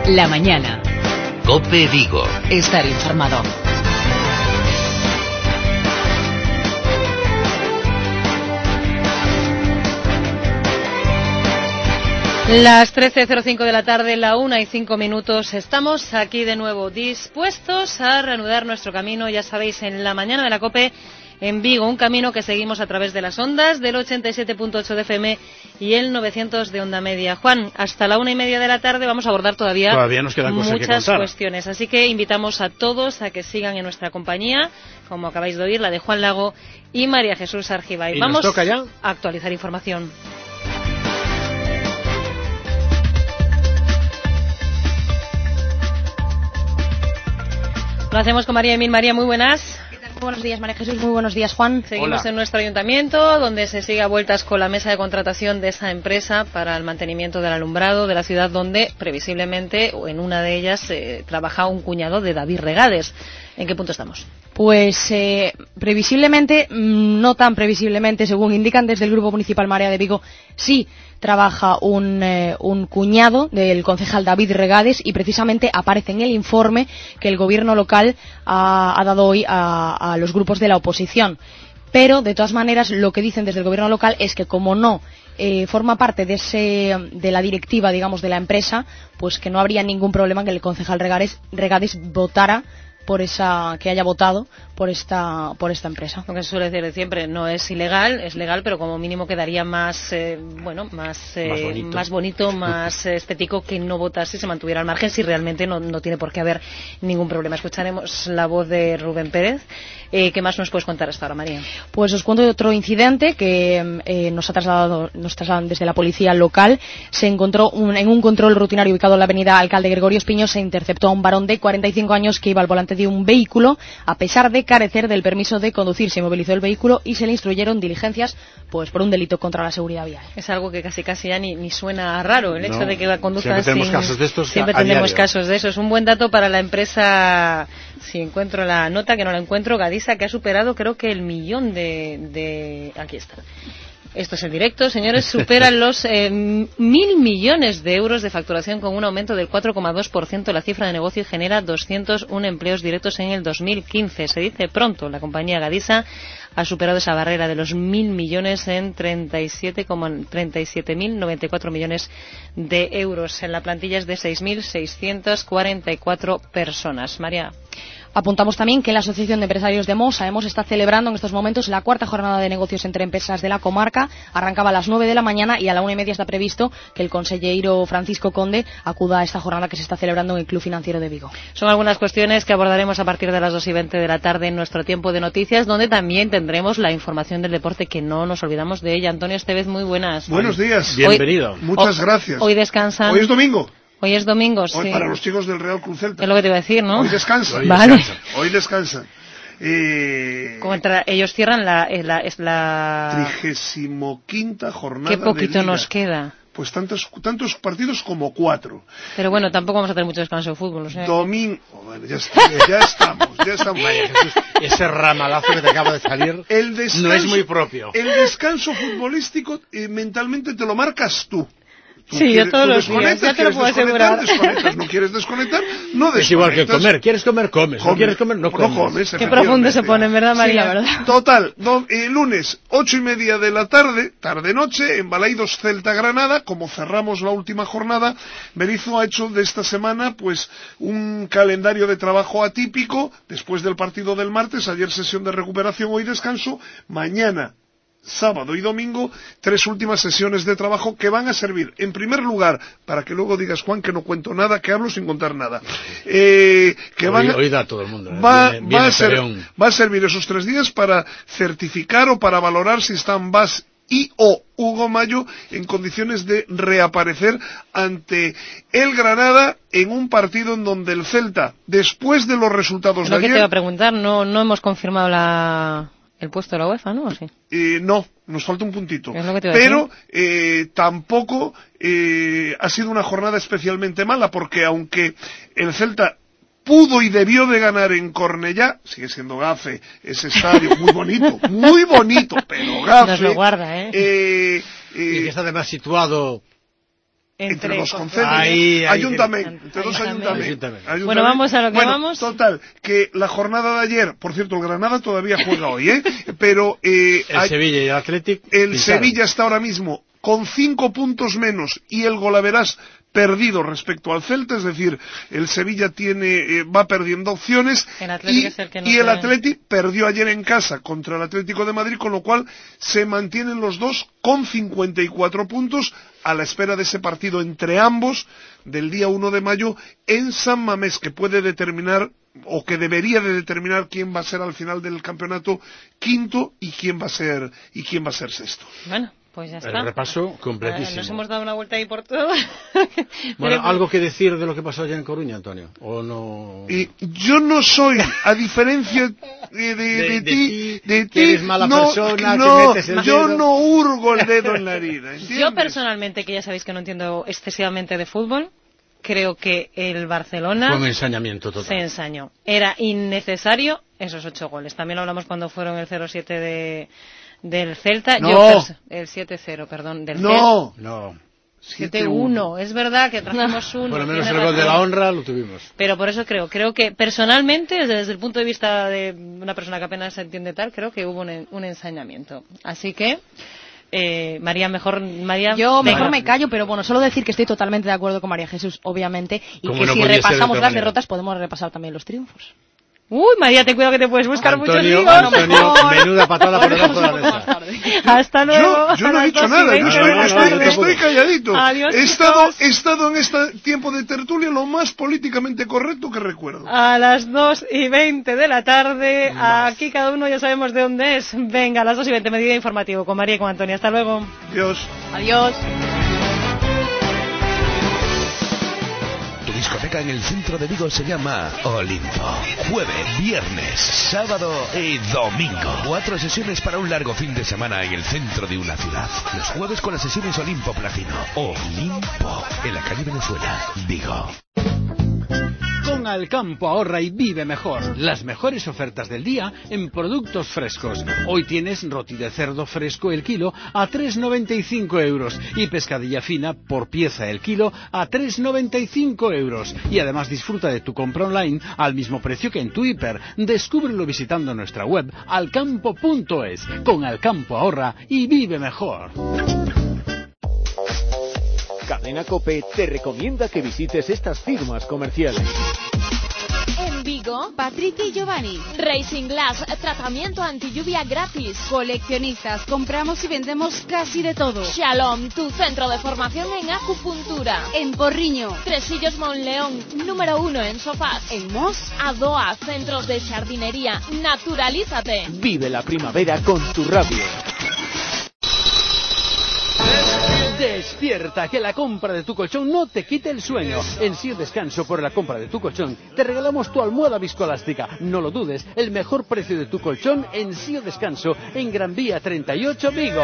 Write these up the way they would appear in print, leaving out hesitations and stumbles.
La mañana. COPE Vigo. Estar informado. Las 13:05 de la tarde, la 1:05. Estamos aquí de nuevo dispuestos a reanudar nuestro camino, ya sabéis, en la mañana de la COPE en Vigo, un camino que seguimos a través de las ondas del 87.8 de FM y el 900 de onda media. Juan, hasta la 1:30 de la tarde vamos a abordar todavía nos quedan muchas cuestiones, así que invitamos a todos a que sigan en nuestra compañía, como acabáis de oír, la de Juan Lago y María Jesús Argibay. ¿Y vamos nos toca ya? a actualizar información. Lo hacemos con María Emil. María, muy buenas. ¿Qué tal? Muy buenos días, María Jesús. Muy buenos días, Juan. Seguimos en nuestro ayuntamiento, donde se sigue a vueltas con la mesa de contratación de esa empresa para el mantenimiento del alumbrado de la ciudad, donde previsiblemente, o en una de ellas, trabaja un cuñado de David Regades. ¿En qué punto estamos? Pues previsiblemente, no tan previsiblemente, según indican desde el Grupo Municipal Marea de Vigo, sí trabaja un cuñado del concejal David Regades, y precisamente aparece en el informe que el gobierno local ha dado hoy a los grupos de la oposición. Pero, de todas maneras, lo que dicen desde el gobierno local es que, como no forma parte de la directiva, digamos, de la empresa, pues que no habría ningún problema en que el concejal Regades votara que haya votado por esta empresa. Lo que se suele decir siempre, no es ilegal, es legal, pero como mínimo quedaría más bonito, más estético que no votar si se mantuviera al margen, si realmente no tiene por qué haber ningún problema. Escucharemos la voz de Rubén Pérez. ¿Qué más nos puedes contar hasta ahora, María? Pues os cuento de otro incidente que nos trasladan desde la policía local. Se encontró en un control rutinario ubicado en la avenida Alcalde Gregorio Espiño, se interceptó a un varón de 45 años que iba al volante de un vehículo. A pesar de carecer del permiso de conducir, se inmovilizó el vehículo y se le instruyeron diligencias pues por un delito contra la seguridad vial. Es algo que casi ya ni suena raro, el hecho de que conduzcan siempre tenemos casos de estos. Siempre tenemos casos de eso. Es un buen dato para la empresa, si encuentro la nota, que no la encuentro, Gadisa, que ha superado creo que el millón de... Aquí está. Esto es en directo, señores, superan los 1.000 millones de euros de facturación, con un aumento del 4,2% de la cifra de negocio, y genera 201 empleos directos en el 2015. Se dice pronto. La compañía Gadisa ha superado esa barrera de los 1.000 millones en 37.094 millones de euros. En la plantilla es de 6.644 personas. María. Apuntamos también que la Asociación de Empresarios de Mos, AEMOS, está celebrando en estos momentos la cuarta jornada de negocios entre empresas de la comarca. Arrancaba a las 9 de la mañana y a la 1:30 está previsto que el consejero Francisco Conde acuda a esta jornada que se está celebrando en el Club Financiero de Vigo. Son algunas cuestiones que abordaremos a partir de las 2:20 de la tarde en nuestro tiempo de noticias, donde también tendremos la información del deporte, que no nos olvidamos de ella. Antonio Estevez, muy buenas. Buenos días. Bienvenido. Muchas gracias. Hoy descansan. Hoy es domingo. Hoy es domingo, sí. Hoy para los chicos del Real Club Celta. Es lo que te iba a decir, ¿no? Hoy descansan. Vale. Hoy descansan. Ellos cierran la 35ª jornada. Qué poquito de liga. nos queda. Pues tantos partidos como 4. Pero bueno, tampoco vamos a tener mucho descanso de fútbol, o sea. Domingo. Bueno, ya estamos. María Jesús, ese ramalazo que te acaba de salir no es muy propio. El descanso futbolístico mentalmente te lo marcas tú. Sí, yo todos los días, ya te lo puedo asegurar. Desconectas, no quieres desconectar, no desconectas. Es igual que comer, quieres comer, comes, no quieres comer, no comes. Qué profundo se pone, ¿verdad, María? Sí, la verdad. Total, lunes, 8:30 de la tarde-noche, en Balaidos Celta Granada. Como cerramos la última jornada, Berizzo ha hecho de esta semana pues un calendario de trabajo atípico. Después del partido del martes, ayer sesión de recuperación, hoy descanso, mañana sábado y domingo, 3 últimas sesiones de trabajo que van a servir, en primer lugar, para que luego digas, Juan, que no cuento nada, que hablo sin contar nada. Hoy da todo el mundo. Va a servir esos 3 días para certificar o para valorar si están Bas y o Hugo Mayo en condiciones de reaparecer ante el Granada en un partido en donde el Celta, después de los resultados de ayer... Lo que te iba a preguntar, no hemos confirmado el puesto de la UEFA, ¿no? ¿O sí? No, nos falta un puntito. Es lo que te iba a decir. Tampoco ha sido una jornada especialmente mala, porque aunque el Celta pudo y debió de ganar en Cornellá, sigue siendo gafe ese estadio, muy bonito, pero gafe. Nos lo guarda, y que está además situado entre dos concejos, ayuntamiento, entre dos ayuntamientos. Bueno, vamos a lo que vamos. Total, que la jornada de ayer, por cierto, el Granada todavía juega hoy, pero Sevilla y el Athletic. El Sevilla está ahora mismo con 5 puntos menos y el golaveras perdido respecto al Celta, es decir, el Sevilla va perdiendo opciones y el Athletic perdió ayer en casa contra el Atlético de Madrid, con lo cual se mantienen los dos con 54 puntos a la espera de ese partido entre ambos del día 1 de mayo en San Mamés, que puede determinar o que debería de determinar quién va a ser al final del campeonato quinto y quién va a ser sexto. Bueno, pues ya está. El repaso completísimo. Nos hemos dado una vuelta ahí por todo. Bueno, ¿algo que decir de lo que pasó allá en Coruña, Antonio? ¿O no? Yo no soy, a diferencia de ti, que eres mala persona, no, que metes el yo dedo. no hurgo el dedo en la herida, ¿entiendes? Yo personalmente, que ya sabéis que no entiendo excesivamente de fútbol, creo que el Barcelona fue un ensañamiento total. Se ensañó. Era innecesario esos 8 goles. También lo hablamos cuando fueron el 0-7 del Celta. No. El 7-0, perdón, del No. Celta. No. 7-1, es verdad que trajimos uno. Por lo menos el gol de la honra lo tuvimos. Pero por eso creo que personalmente, desde el punto de vista de una persona que apenas se entiende tal, creo que hubo un ensañamiento. Así que, María, mejor me callo, pero bueno, solo decir que estoy totalmente de acuerdo con María Jesús, obviamente, y que si repasamos las derrotas podemos repasar también los triunfos. Uy, María, ten cuidado que te puedes buscar muchos líos. Antonio, menuda patada por debajo de la mesa. Hasta luego. Yo no he dicho nada, estoy calladito. Adiós, he estado en este tiempo de tertulia lo más políticamente correcto que recuerdo. A las 2:20 de la tarde, aquí cada uno ya sabemos de dónde es. Venga, a las 2:20, medida informativo con María y con Antonio. Hasta luego. Adiós. Discoteca en el centro de Vigo se llama Olimpo. Jueves, viernes, sábado y domingo. 4 sesiones para un largo fin de semana en el centro de una ciudad. Los jueves con las sesiones Olimpo Platino. Olimpo, en la calle Venezuela, Vigo. Con Alcampo ahorra y vive mejor. Las mejores ofertas del día en productos frescos. Hoy tienes roti de cerdo fresco el kilo a 3,95 euros y pescadilla fina por pieza el kilo a 3,95 euros. Y además disfruta de tu compra online al mismo precio que en tu hiper. Descúbrelo visitando nuestra web alcampo.es. Con Alcampo ahorra y vive mejor. Cadena COPE te recomienda que visites estas firmas comerciales. En Vigo, Patricia y Giovanni. Racing Glass, tratamiento anti-lluvia gratis. Coleccionistas, compramos y vendemos casi de todo. Shalom, tu centro de formación en acupuntura. En Porriño. Tresillos Monleón, número 1 en sofás. En Mos. Adoa, centros de jardinería. Naturalízate. Vive la primavera con tu radio. Despierta, que la compra de tu colchón no te quite el sueño. En Sir Descanso, por la compra de tu colchón, te regalamos tu almohada viscoelástica. No lo dudes, el mejor precio de tu colchón en Sir Descanso, en Gran Vía 38, Vigo.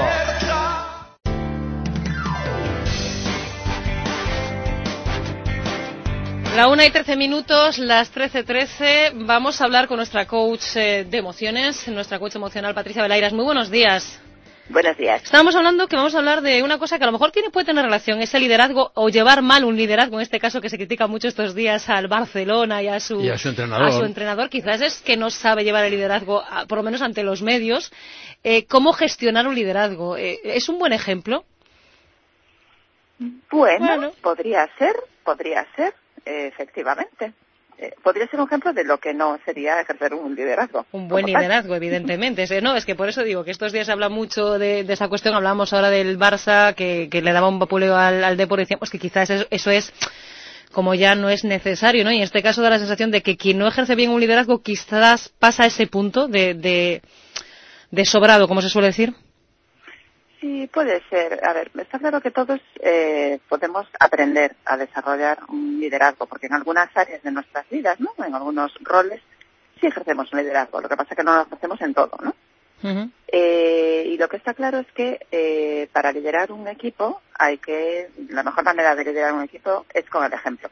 La 1:13, las 13:13. Vamos a hablar con nuestra coach de emociones, nuestra coach emocional, Patricia Belairas. Muy buenos días. Buenos días. Estábamos hablando que vamos a hablar de una cosa que a lo mejor puede tener relación, ese liderazgo, o llevar mal un liderazgo, en este caso que se critica mucho estos días al Barcelona y a su entrenador. A su entrenador, quizás es que no sabe llevar el liderazgo, por lo menos ante los medios. ¿Cómo gestionar un liderazgo? ¿Es un buen ejemplo? Bueno, podría ser, efectivamente. Podría ser un ejemplo de lo que no sería ejercer un liderazgo. Un buen liderazgo, evidentemente. Es que por eso digo que estos días se habla mucho de esa cuestión. Hablamos ahora del Barça, que le daba un vapuleo al Depor, y decíamos que quizás eso es como ya no es necesario, ¿no? Y en este caso da la sensación de que quien no ejerce bien un liderazgo quizás pasa a ese punto de sobrado, como se suele decir. Sí, puede ser. A ver, está claro que todos podemos aprender a desarrollar un liderazgo, porque en algunas áreas de nuestras vidas, ¿no? En algunos roles, sí ejercemos un liderazgo. Lo que pasa es que no lo hacemos en todo, ¿no? Uh-huh. Y lo que está claro es que para liderar un equipo la mejor manera de liderar un equipo es con el ejemplo.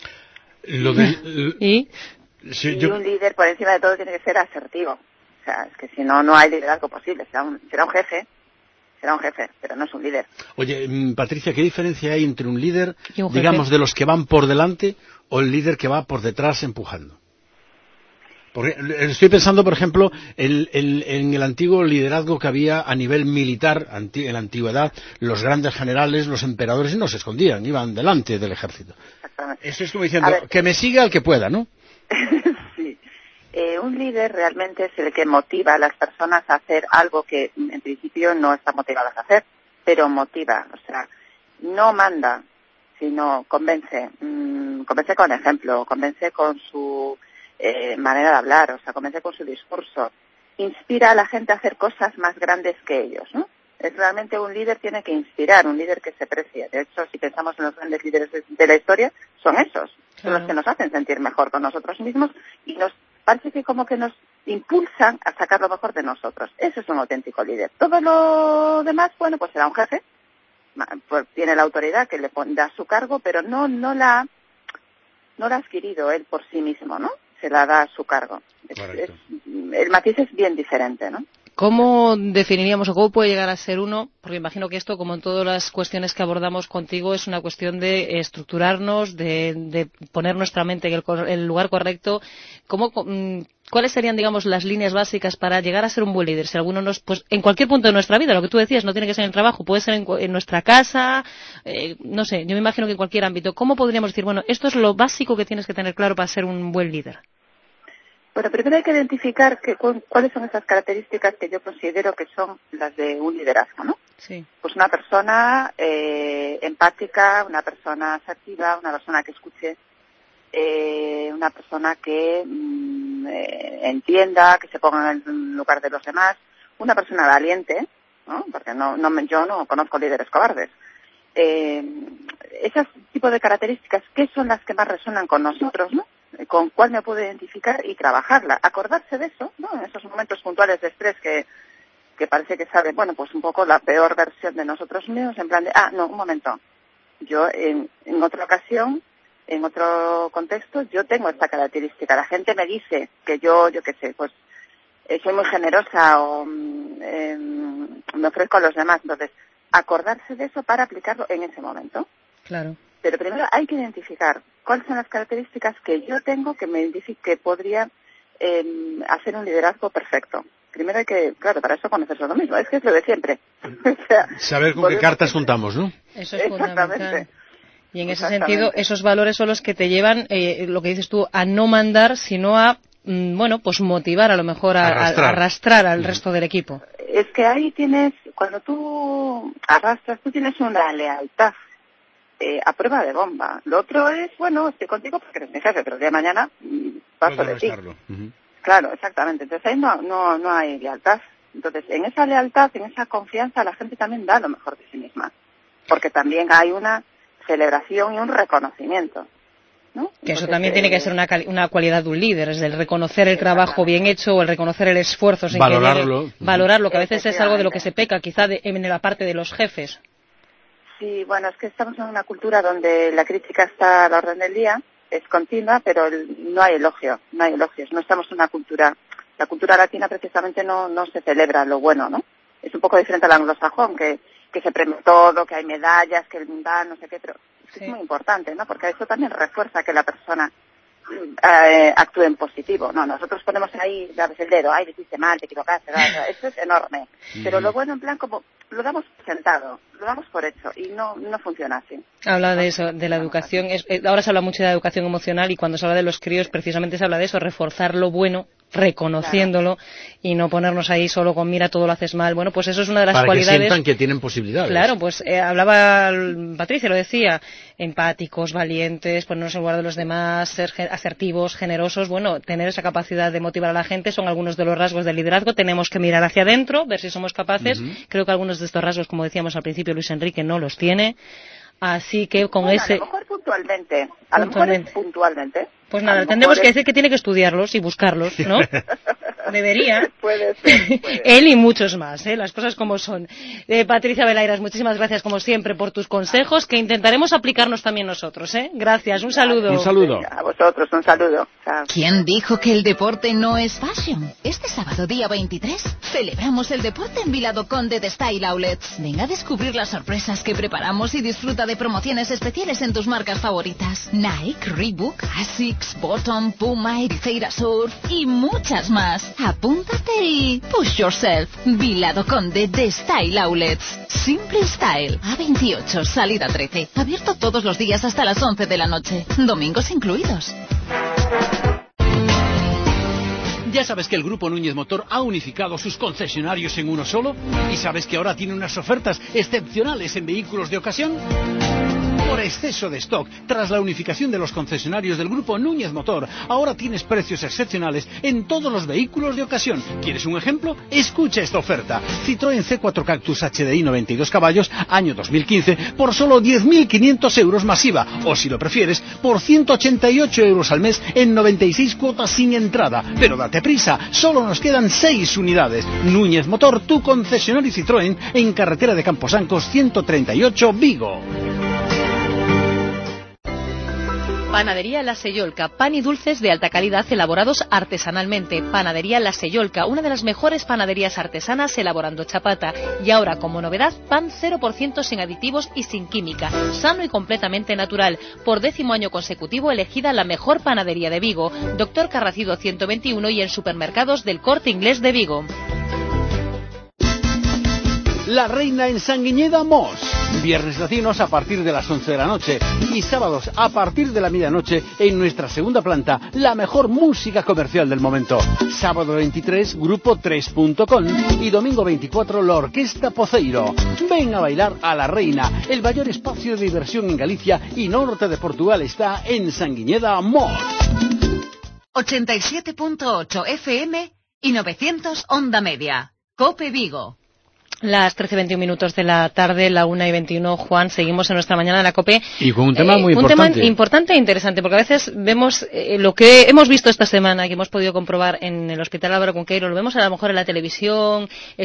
¿Y? Sí, un líder por encima de todo tiene que ser asertivo. O sea, es que si no, no hay liderazgo posible. Será un jefe, será un jefe, pero no es un líder. Oye, Patricia, ¿qué diferencia hay entre un líder, ¿Y un jefe? digamos, de los que van por delante o el líder que va por detrás empujando? Porque estoy pensando, por ejemplo, en el antiguo liderazgo que había a nivel militar, en la antigüedad, los grandes generales, los emperadores, no se escondían, iban delante del ejército. Eso es como diciendo, que me siga el que pueda, ¿no? Sí. Un líder realmente es el que motiva a las personas a hacer algo que en principio no están motivadas a hacer, pero motiva, o sea, no manda, sino convence. Convence con ejemplo, convence con su manera de hablar, o sea, convence con su discurso, inspira a la gente a hacer cosas más grandes que ellos, ¿no? Es realmente un líder tiene que inspirar, un líder que se precie. De hecho, si pensamos en los grandes líderes de la historia, son esos, son los que nos hacen sentir mejor con nosotros mismos y nos parece que como que nos impulsan a sacar lo mejor de nosotros. Ese es un auténtico líder. Todo lo demás, bueno, pues será un jefe, pues tiene la autoridad que le da su cargo, pero no la ha adquirido él por sí mismo, ¿no? Se la da a su cargo. El matiz es bien diferente, ¿no? ¿Cómo definiríamos o cómo puede llegar a ser uno? Porque imagino que esto, como en todas las cuestiones que abordamos contigo, es una cuestión de estructurarnos, de poner nuestra mente en el lugar correcto. ¿Cuáles serían, digamos, las líneas básicas para llegar a ser un buen líder? Si alguno pues en cualquier punto de nuestra vida, lo que tú decías, no tiene que ser en el trabajo, puede ser en nuestra casa, no sé, yo me imagino que en cualquier ámbito. ¿Cómo podríamos decir, bueno, esto es lo básico que tienes que tener claro para ser un buen líder? Bueno, primero hay que identificar cuáles son esas características que yo considero que son las de un liderazgo, ¿no? Sí. Pues una persona empática, una persona asertiva, una persona que escuche, una persona que entienda, que se ponga en el lugar de los demás, una persona valiente, ¿no? Porque yo no conozco líderes cobardes. Ese tipo de características, ¿qué son las que más resuenan con nosotros, no? Con cuál me puedo identificar y trabajarla. Acordarse de eso, ¿no? En esos momentos puntuales de estrés que parece que sabe, bueno, pues un poco la peor versión de nosotros mismos, en plan de, no, un momento. Yo en otra ocasión, en otro contexto, yo tengo esta característica. La gente me dice que yo qué sé, pues soy muy generosa o me ofrezco a los demás. Entonces, acordarse de eso para aplicarlo en ese momento. Claro. Pero primero hay que identificar cuáles son las características que yo tengo que me indiquen que podría hacer un liderazgo perfecto. Primero hay que, claro, para eso conocerse lo mismo. Es que es lo de siempre. O sea, saber con qué cartas juntamos, ¿no? Eso es fundamental. Y en ese sentido, esos valores son los que te llevan, lo que dices tú, a no mandar, sino a, pues motivar a lo mejor a arrastrar al resto del equipo. Es que ahí tienes, cuando tú arrastras, tú tienes una lealtad a prueba de bomba. Lo otro es, bueno, estoy contigo porque eres mi jefe, pero el día de mañana paso de ti. Claro, exactamente. Entonces ahí no hay lealtad. Entonces, en esa lealtad, en esa confianza, la gente también da lo mejor de sí misma. Porque también hay una celebración y un reconocimiento, ¿no? Que entonces, eso también tiene que ser una cualidad de un líder, es el reconocer el trabajo bien hecho o el reconocer el esfuerzo sin valorarlo, que a veces es algo de lo que se peca, quizá en la parte de los jefes. Sí, bueno, es que estamos en una cultura donde la crítica está a la orden del día, es continua, pero no hay elogios. No estamos en una cultura, la cultura latina precisamente no se celebra lo bueno, ¿no? Es un poco diferente al anglosajón, que se premia todo, que hay medallas, que dan no sé qué, pero es muy importante, ¿no? Porque eso también refuerza que la persona actúe en positivo. No, nosotros ponemos ahí, dabes el dedo, lo hiciste mal, te equivocaste, eso es enorme. Pero lo bueno, en plan, como lo damos sentado, lo damos por hecho y no funciona así. Habla de eso, de la educación. Ahora se habla mucho de la educación emocional y cuando se habla de los críos precisamente se habla de eso, reforzar lo bueno, reconociéndolo y no ponernos ahí solo con mira todo lo haces mal. Bueno, pues eso es una de las cualidades. Para que sientan que tienen posibilidades. Claro, pues hablaba Patricia, lo decía, empáticos, valientes, ponernos en lugar de los demás, ser asertivos, generosos. Bueno, tener esa capacidad de motivar a la gente son algunos de los rasgos del liderazgo. Tenemos que mirar hacia adentro, ver si somos capaces. Creo que algunos de estos rasgos, como decíamos al principio, Luis Enrique no los tiene. Así que con ese... A lo mejor puntualmente. A lo mejor es puntualmente. Pues nada, tendremos que decir que tiene que estudiarlos y buscarlos, ¿no? Debería. Puede ser. Él y muchos más, las cosas como son. Patricia Belairas, muchísimas gracias como siempre por tus consejos, que intentaremos aplicarnos también nosotros. Gracias, un saludo. Un saludo. A vosotros, un saludo. Chao. ¿Quién dijo que el deporte no es fashion? Este sábado, día 23, celebramos el deporte en Vila do Conde de Style Outlets. Ven a descubrir las sorpresas que preparamos y disfruta de promociones especiales en tus marcas favoritas. Nike, Reebok, Asics, Bottom, Puma, Ericeira Surf y muchas más. Apúntate y push yourself. Vila do Conde de Style Outlets. Simple Style. A28, salida 13. Abierto todos los días hasta las 11 de la noche. Domingos incluidos. ¿Ya sabes que el Grupo Núñez Motor ha unificado sus concesionarios en uno solo? ¿Y sabes que ahora tiene unas ofertas excepcionales en vehículos de ocasión? Por exceso de stock, tras la unificación de los concesionarios del Grupo Núñez Motor, ahora tienes precios excepcionales en todos los vehículos de ocasión. ¿Quieres un ejemplo? Escucha esta oferta. Citroën C4 Cactus HDI 92 caballos, año 2015, por solo 10.500 euros masiva. O si lo prefieres, por 188 euros al mes en 96 cuotas sin entrada. Pero date prisa, solo nos quedan 6 unidades. Núñez Motor, tu concesionario Citroën, en carretera de Camposancos 138, Vigo. Panadería La Sellolca, pan y dulces de alta calidad elaborados artesanalmente. Panadería La Sellolca, una de las mejores panaderías artesanas elaborando chapata. Y ahora, como novedad, pan 0% sin aditivos y sin química, sano y completamente natural. Por 10º año consecutivo elegida la mejor panadería de Vigo. Doctor Carracido 121 y en supermercados del Corte Inglés de Vigo. La Reina en Sanguiñeda Mos. Viernes latinos a partir de las 11 de la noche y sábados a partir de la medianoche en nuestra segunda planta, la mejor música comercial del momento. Sábado 23, Grupo 3.com y domingo 24, la Orquesta Poceiro. Ven a bailar a La Reina. El mayor espacio de diversión en Galicia y norte de Portugal está en Sanguiñeda Mos. 87.8 FM y 900 onda media. COPE Vigo. Las 13:21 de la tarde, la 1:21, Juan, seguimos en nuestra mañana de la COPE. Y con un tema muy importante. Un tema importante e interesante, porque a veces vemos lo que hemos visto esta semana, que hemos podido comprobar en el Hospital Álvaro Cunqueiro, lo vemos a lo mejor en la televisión,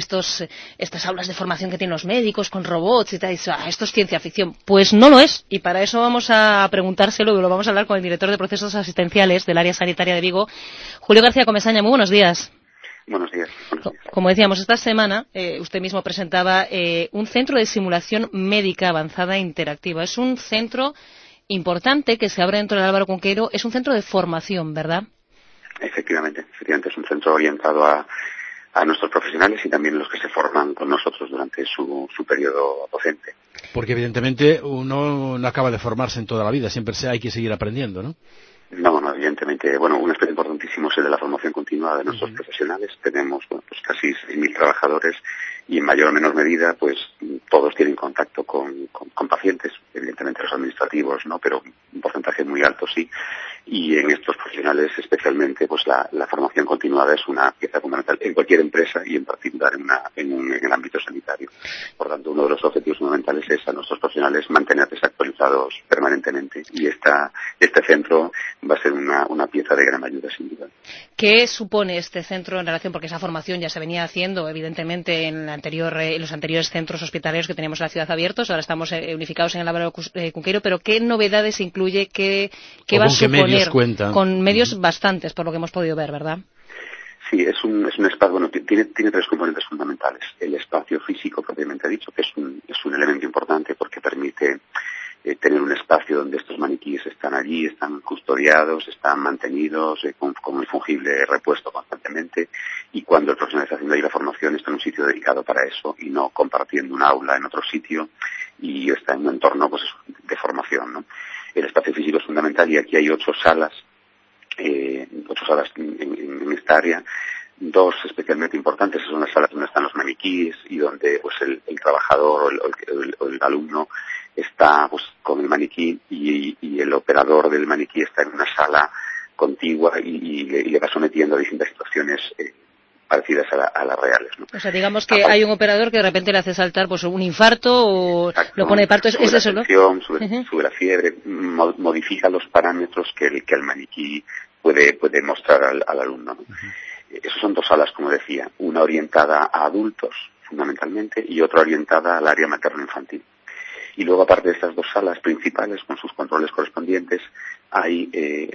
estas aulas de formación que tienen los médicos con robots y tal, y esto es ciencia ficción. Pues no lo es, y para eso vamos a preguntárselo, y lo vamos a hablar con el director de procesos asistenciales del área sanitaria de Vigo, Julio García Comesaña. Muy buenos días. Buenos días. Como decíamos, esta semana usted mismo presentaba un centro de simulación médica avanzada e interactiva. Es un centro importante que se abre dentro del Álvaro Cunqueiro. Es un centro de formación, ¿verdad? Efectivamente, es un centro orientado a nuestros profesionales y también los que se forman con nosotros durante su periodo docente. Porque evidentemente uno no acaba de formarse en toda la vida, siempre hay que seguir aprendiendo, ¿no? No, evidentemente, un aspecto importantísimo es el de la formación continua de nuestros profesionales. Tenemos pues casi 6.000 trabajadores y en mayor o menor medida, pues todos tienen contacto con pacientes, evidentemente los administrativos, ¿no? Pero un porcentaje muy alto sí. Y en estos profesionales especialmente, pues la formación continuada es una pieza fundamental en cualquier empresa y en particular en el ámbito sanitario. Por tanto, uno de los objetivos fundamentales es a nuestros profesionales mantenerles actualizados permanentemente y este centro va a ser una pieza de gran ayuda sin duda. ¿Qué supone este centro en relación, porque esa formación ya se venía haciendo evidentemente en los anteriores centros hospitalarios que teníamos en la ciudad abiertos, ahora estamos unificados en el Álvaro Cunqueiro, pero qué novedades incluye, qué va a suponer? Con medios bastantes, por lo que hemos podido ver, ¿verdad? Sí, es un espacio, tiene 3 componentes fundamentales. El espacio físico propiamente dicho, que es un elemento importante porque permite tener un espacio donde estos maniquíes están allí, están custodiados, están mantenidos con el fungible repuesto constantemente, y cuando el profesional está haciendo ahí la formación está en un sitio dedicado para eso y no compartiendo un aula en otro sitio y está en un entorno pues de formación, ¿no? El espacio físico es fundamental y aquí hay 8 salas en esta área. 2 especialmente importantes son las salas donde están los maniquíes y donde pues el trabajador o el alumno está pues con el maniquí y el operador del maniquí está en una sala contigua y le va sometiendo a distintas situaciones parecidas a las reales, ¿no? O sea, digamos que hay un operador que de repente le hace saltar pues un infarto o lo pone de parto, es eso, ¿no? Sube la fiebre, modifica los parámetros que el maniquí puede mostrar al alumno, ¿no? Esas son 2 salas, como decía, una orientada a adultos, fundamentalmente, y otra orientada al área materno-infantil. Y luego, aparte de estas 2 salas principales, con sus controles correspondientes, hay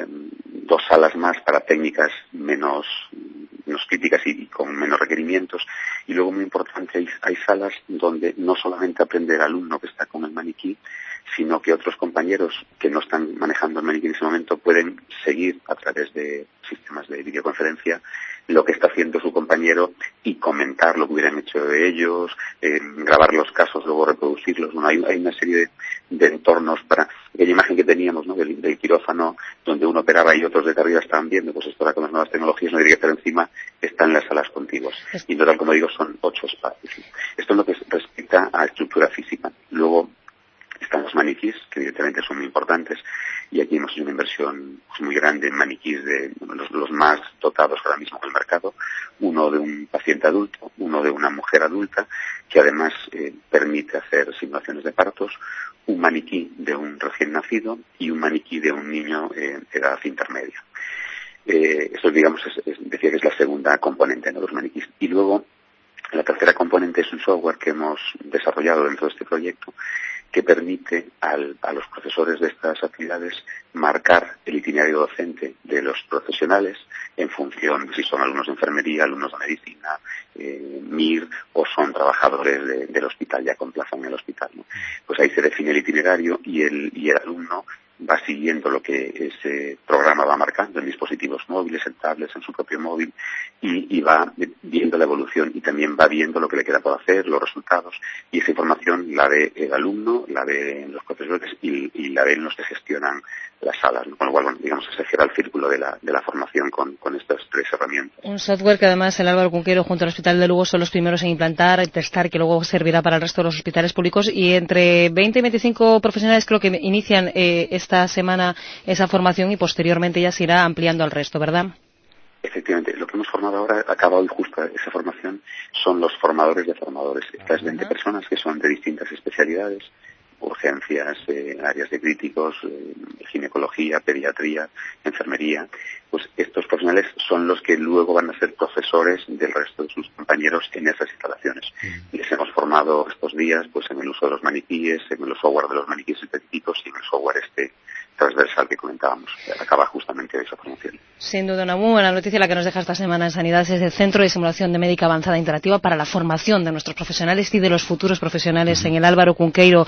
2 salas más para técnicas menos críticas y con menos requerimientos. Y luego, muy importante, hay salas donde no solamente aprende el alumno que está con el maniquí, sino que otros compañeros que no están manejando el maniquí en ese momento pueden seguir a través de sistemas de videoconferencia lo que está haciendo su compañero y comentar lo que hubieran hecho de ellos, grabar los casos, luego reproducirlos. Bueno, hay una serie de entornos para aquella imagen que teníamos, ¿no?, del quirófano donde uno operaba y otros desde arriba estaban viendo. Pues esto ahora con las nuevas tecnologías no tiene que estar encima, está en las salas contiguas. Y en total, como digo, son 8 espacios. Esto es lo que respecta a estructura física. Luego están los maniquís, que evidentemente son muy importantes, y aquí hemos hecho una inversión muy grande en maniquís de los más dotados ahora mismo en el mercado, uno de un paciente adulto, uno de una mujer adulta, que además permite hacer simulaciones de partos, un maniquí de un recién nacido y un maniquí de un niño de edad intermedia. Esto, digamos, decía que es la segunda componente de los maniquís. Y luego, la tercera componente es un software que hemos desarrollado dentro de este proyecto, que permite a los profesores de estas actividades marcar el itinerario docente de los profesionales en función de si son alumnos de enfermería, alumnos de medicina, MIR, o son trabajadores del hospital, ya con plaza en el hospital, ¿no? Pues ahí se define el itinerario y el alumno va siguiendo lo que ese programa va marcando en dispositivos móviles, en tablets, en su propio móvil, y va viendo la evolución y también va viendo lo que le queda por hacer, los resultados, y esa información la ve el alumno, la ve los profesores y la ven los que gestionan las salas, ¿no? Con lo cual, bueno, digamos, se cierra el círculo de la formación con estas 3 herramientas. Un software que además el Álvaro Cunqueiro junto al Hospital de Lugo son los primeros en implantar, testar, que luego servirá para el resto de los hospitales públicos, y entre 20 y 25 profesionales creo que inician esta semana esa formación y posteriormente ya se irá ampliando al resto, ¿verdad? Efectivamente, lo que hemos formado ahora, acaba hoy justo esa formación, son los formadores de formadores. Estas 20 personas que son de distintas especialidades, urgencias, áreas de críticos, ginecología, pediatría, enfermería, pues estos profesionales son los que luego van a ser profesores del resto de sus compañeros en esas instalaciones. Les hemos formado estos días pues en el uso de los maniquíes, en el software de los maniquíes específicos y en el software transversal que comentábamos. Acaba justamente de esa formación. Sin duda, una muy buena noticia la que nos deja esta semana en Sanidad es el Centro de Simulación de Médica Avanzada Interactiva para la formación de nuestros profesionales y de los futuros profesionales en el Álvaro Cunqueiro.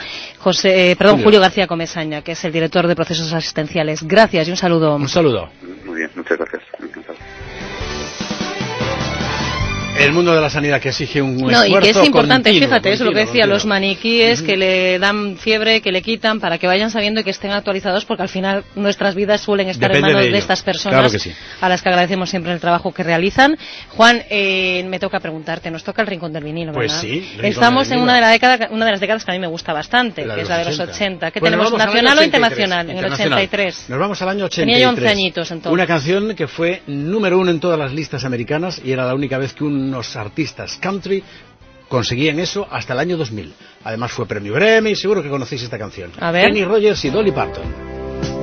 Julio García Comesaña, que es el director de procesos asistenciales. Gracias y un saludo. Un saludo. Muy bien, muchas gracias. El mundo de la sanidad que exige un esfuerzo y que es importante, continuo, fíjate, eso es lo que decía, los maniquíes que le dan fiebre, que le quitan, para que vayan sabiendo y que estén actualizados, porque al final nuestras vidas suelen estar Depende en manos de de estas personas, claro que sí, a las que agradecemos siempre el trabajo que realizan. Juan, me toca preguntarte, nos toca el Rincón del Vinilo, ¿verdad? Pues sí. Estamos en una de las décadas que a mí me gusta bastante, que es la de los 80. ¿Qué tenemos, nacional o internacional? En el 83. Nos vamos al año 83. Tenía yo 11 añitos entonces. Una canción que fue número 1 en todas las listas americanas y era la única vez que unos artistas country conseguían eso hasta el año 2000. Además fue premio Grammy, seguro que conocéis esta canción. A ver. Kenny Rogers y Dolly Parton.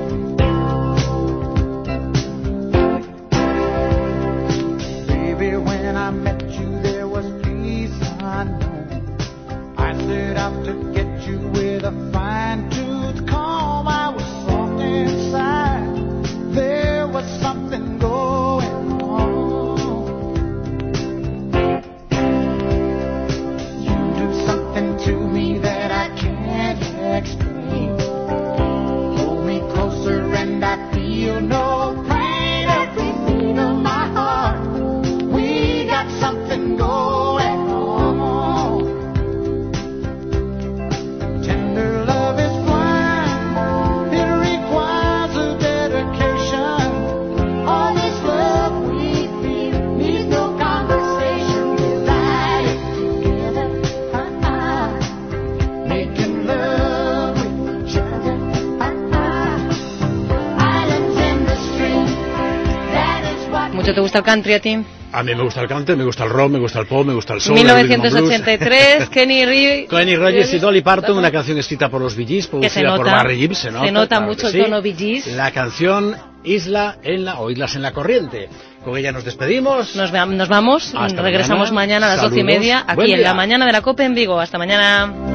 ¿Te gusta el country a ti? A mí me gusta el country, me gusta el rock, me gusta el pop, me gusta el soul. 1983, Kenny Rogers y Dolly Parton, una canción escrita por los Bee Gees, producida por Barry Gibb. Se nota claro mucho el tono Bee Gees. La canción Islas en la Corriente, Con ella nos despedimos. Nos vamos. Hasta Regresamos mañana a las 12:30 aquí en la mañana de la COPE en Vigo. Hasta mañana.